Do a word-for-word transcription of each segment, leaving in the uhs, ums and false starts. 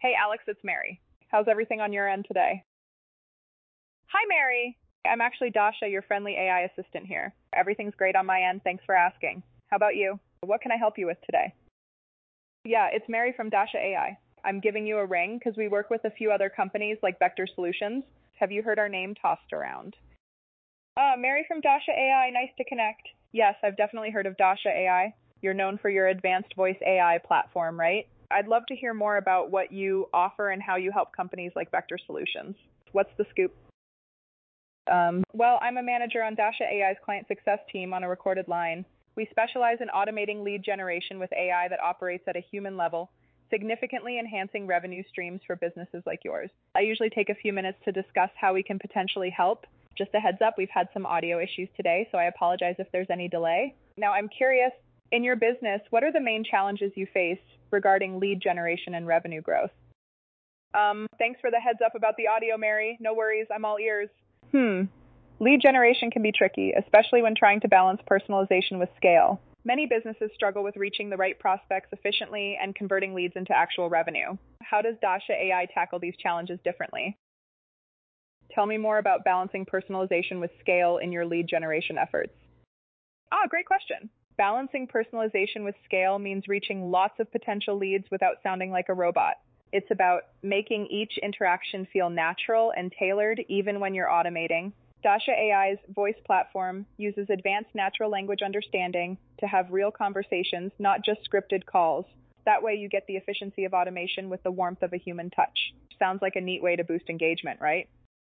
Hey, Alex, it's Mary. How's everything on your end today? Hi, Mary. I'm actually Dasha, your friendly A I assistant here. Everything's great on my end. Thanks for asking. How about you? What can I help you with today? Yeah, it's Mary from Dasha A I. I'm giving you a ring because we work with a few other companies like Vector Solutions. Have you heard our name tossed around? Uh, Mary from Dasha A I, nice to connect. Yes, I've definitely heard of Dasha A I. You're known for your advanced voice A I platform, right? I'd love to hear more about what you offer and how you help companies like Vector Solutions. What's the scoop? Um, well, I'm a manager on Dasha A I's client success team on a recorded line. We specialize in automating lead generation with A I that operates at a human level, significantly enhancing revenue streams for businesses like yours. I usually take a few minutes to discuss how we can potentially help. Just a heads up, we've had some audio issues today, so I apologize if there's any delay. Now, I'm curious, in your business, what are the main challenges you face regarding lead generation and revenue growth? Um, thanks for the heads up about the audio, Mary. No worries, I'm all ears. Hmm. Lead generation can be tricky, especially when trying to balance personalization with scale. Many businesses struggle with reaching the right prospects efficiently and converting leads into actual revenue. How does Dasha A I tackle these challenges differently? Tell me more about balancing personalization with scale in your lead generation efforts. Ah, great question. Balancing personalization with scale means reaching lots of potential leads without sounding like a robot. It's about making each interaction feel natural and tailored even when you're automating. Dasha A I's voice platform uses advanced natural language understanding to have real conversations, not just scripted calls. That way you get the efficiency of automation with the warmth of a human touch. Sounds like a neat way to boost engagement, right?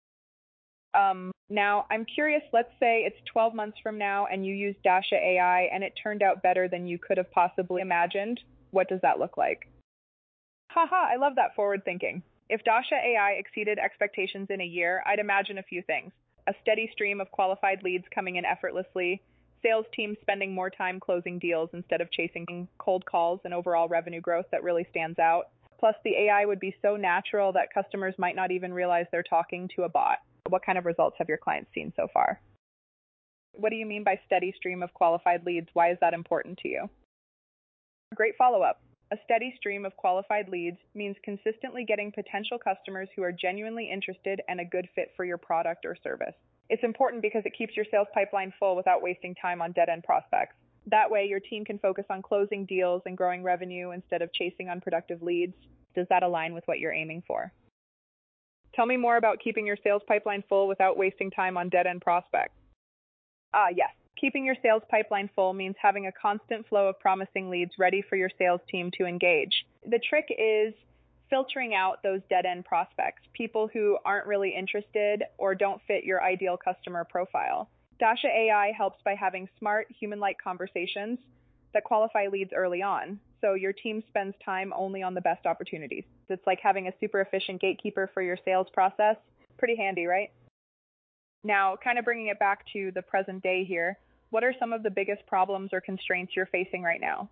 Um, now, I'm curious, let's say it's twelve months from now and you use Dasha A I and it turned out better than you could have possibly imagined. What does that look like? Haha, I love that forward thinking. If Dasha A I exceeded expectations in a year, I'd imagine a few things. A steady stream of qualified leads coming in effortlessly, sales teams spending more time closing deals instead of chasing cold calls, and overall revenue growth that really stands out. Plus, the A I would be so natural that customers might not even realize they're talking to a bot. What kind of results have your clients seen so far? What do you mean by steady stream of qualified leads? Why is that important to you? Great follow-up. A steady stream of qualified leads means consistently getting potential customers who are genuinely interested and a good fit for your product or service. It's important because it keeps your sales pipeline full without wasting time on dead-end prospects. That way, your team can focus on closing deals and growing revenue instead of chasing unproductive leads. Does that align with what you're aiming for? Tell me more about keeping your sales pipeline full without wasting time on dead-end prospects. Ah, yes. Keeping your sales pipeline full means having a constant flow of promising leads ready for your sales team to engage. The trick is filtering out those dead-end prospects, people who aren't really interested or don't fit your ideal customer profile. Dasha A I helps by having smart, human-like conversations that qualify leads early on, so your team spends time only on the best opportunities. It's like having a super efficient gatekeeper for your sales process. Pretty handy, right? Now, kind of bringing it back to the present day here, what are some of the biggest problems or constraints you're facing right now?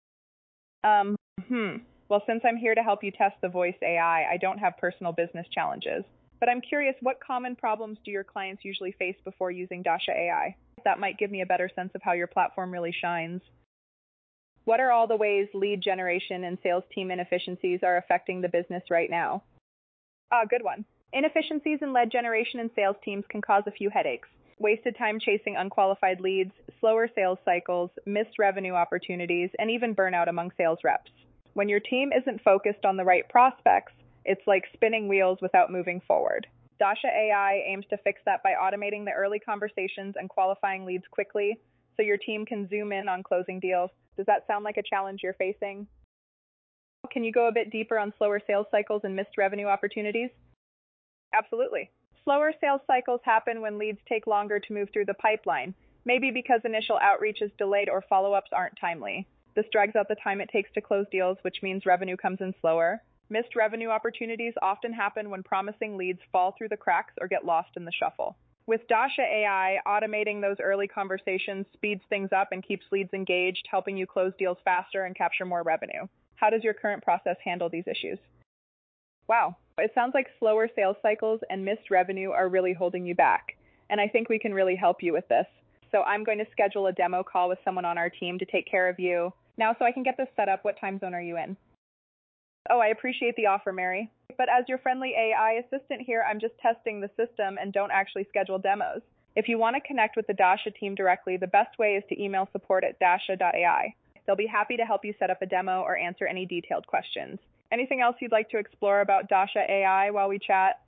Um, hmm. Well, since I'm here to help you test the voice A I, I don't have personal business challenges. But I'm curious, what common problems do your clients usually face before using Dasha A I? That might give me a better sense of how your platform really shines. What are all the ways lead generation and sales team inefficiencies are affecting the business right now? Ah, good one. Inefficiencies in lead generation and sales teams can cause a few headaches. Wasted time chasing unqualified leads, slower sales cycles, missed revenue opportunities, and even burnout among sales reps. When your team isn't focused on the right prospects, it's like spinning wheels without moving forward. Dasha A I aims to fix that by automating the early conversations and qualifying leads quickly so your team can zoom in on closing deals. Does that sound like a challenge you're facing? Can you go a bit deeper on slower sales cycles and missed revenue opportunities? Absolutely. Slower sales cycles happen when leads take longer to move through the pipeline, maybe because initial outreach is delayed or follow-ups aren't timely. This drags out the time it takes to close deals, which means revenue comes in slower. Missed revenue opportunities often happen when promising leads fall through the cracks or get lost in the shuffle. With Dasha A I, automating those early conversations speeds things up and keeps leads engaged, helping you close deals faster and capture more revenue. How does your current process handle these issues? Wow, it sounds like slower sales cycles and missed revenue are really holding you back, and I think we can really help you with this. So I'm going to schedule a demo call with someone on our team to take care of you. Now, so I can get this set up, what time zone are you in? Oh, I appreciate the offer, Mary. But as your friendly A I assistant here, I'm just testing the system and don't actually schedule demos. If you want to connect with the Dasha team directly, the best way is to email support at dasha dot A I. They'll be happy to help you set up a demo or answer any detailed questions. Anything else you'd like to explore about Dasha A I while we chat?